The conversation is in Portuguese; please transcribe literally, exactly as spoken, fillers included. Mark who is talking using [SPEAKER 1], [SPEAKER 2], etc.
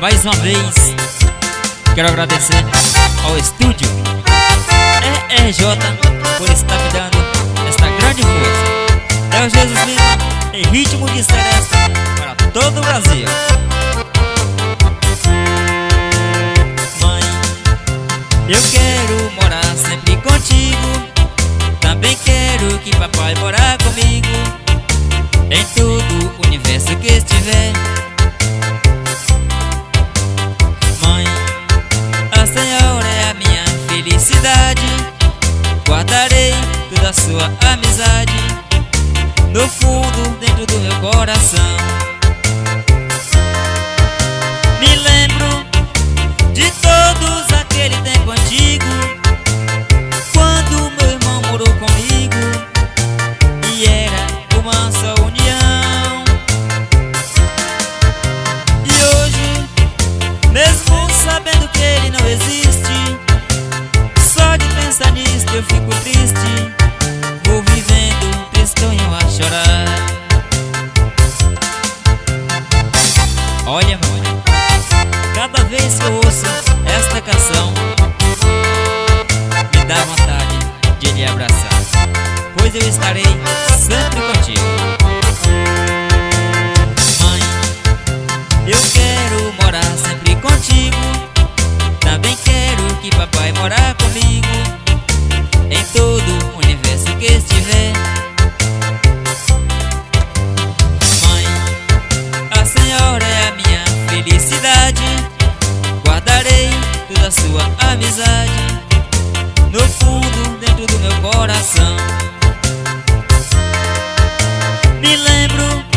[SPEAKER 1] Mais uma vez quero agradecer ao estúdio E R J por estar me dando esta grande força. É o Jesus Lima em ritmo de seresta para todo o Brasil. Mãe, eu quero morar sempre contigo. Também quero que papai morar comigo em todo o universo que estiver. Mãe, a senhora é a minha felicidade. Guardarei toda a sua amizade no fundo, dentro do meu coração. Me lembro de todos aquele tempo antigo, quando meu irmão morou comigo e era uma só união. E hoje, mesmo sabendo que ele não existe, só de pensar nisso eu fico triste. Vou vivendo tristonho a chorar. Olha, mãe, cada vez que eu ouço esta canção, me dá vontade de lhe abraçar, pois eu estarei sempre contigo. Mãe, eu quero morar sempre contigo. Também quero que papai morar comigo em todo o universo que estiver. Mãe, a senhora é a minha felicidade. Guardarei toda a sua amizade no fundo, dentro do meu coração. Me lembro